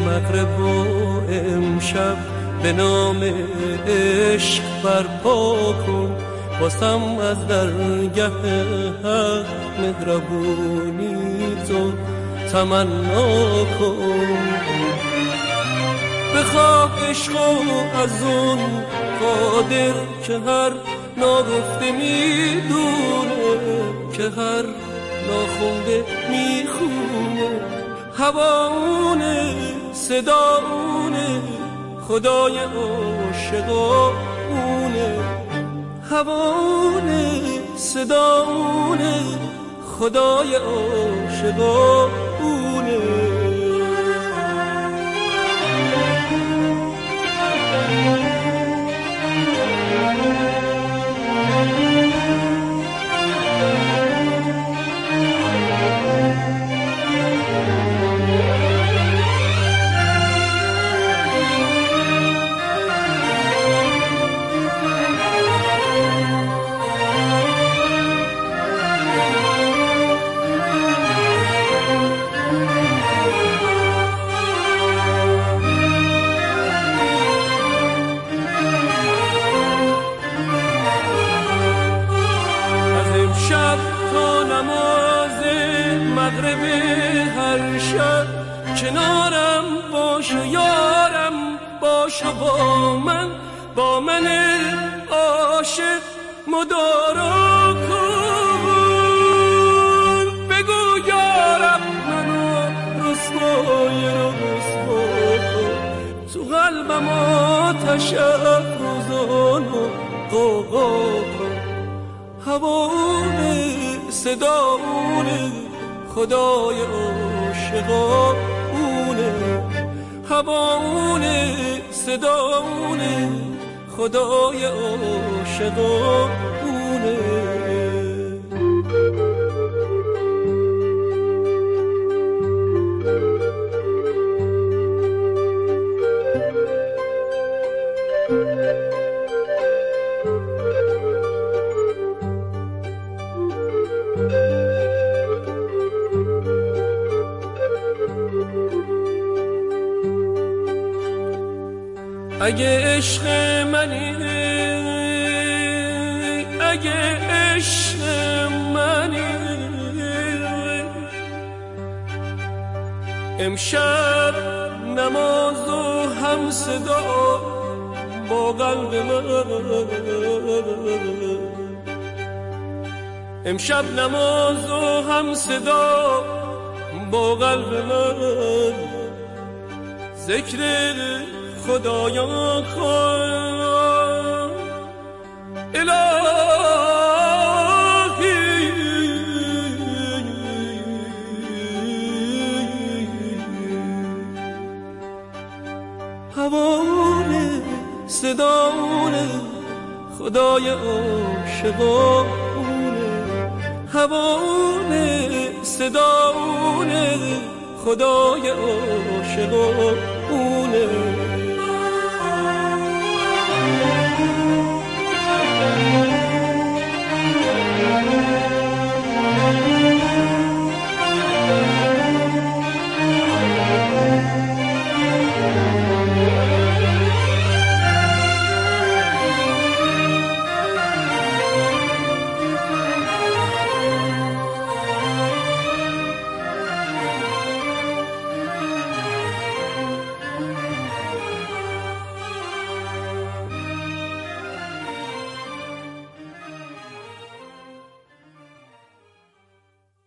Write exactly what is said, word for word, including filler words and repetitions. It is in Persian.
مغرب و امشب به نام عشق برپا کن، واسم از درگه حق مهربونی تو تمنا کن. بخواه عشقو از اون قادر که هر ناگفته میدونه، که هر ناخونده میخونه. هواونه صداونه خدای عاشقونه، هواونه صداونه خدای عاشقونه. شب تا نماز مغرب هر شب کنارم باش و یارم باش و با من با من عاشق مدارا کن. بگو یارم منو رسوای رسوا کن، تو قلبم آتش افروزان و غوغا کن. هواونه صداونه خدای عاشقونه، هواونه صداونه خدای عاشقونه. اگه عشق منی، اگه عشق منی، امشب نماز و هم صدا با قلب من، امشب نماز و هم صدا با قلب من. ذکر خدایا کن الهی، هوانه صداونه خدای عاشقونه، هوانه صداونه خدای عاشقونه.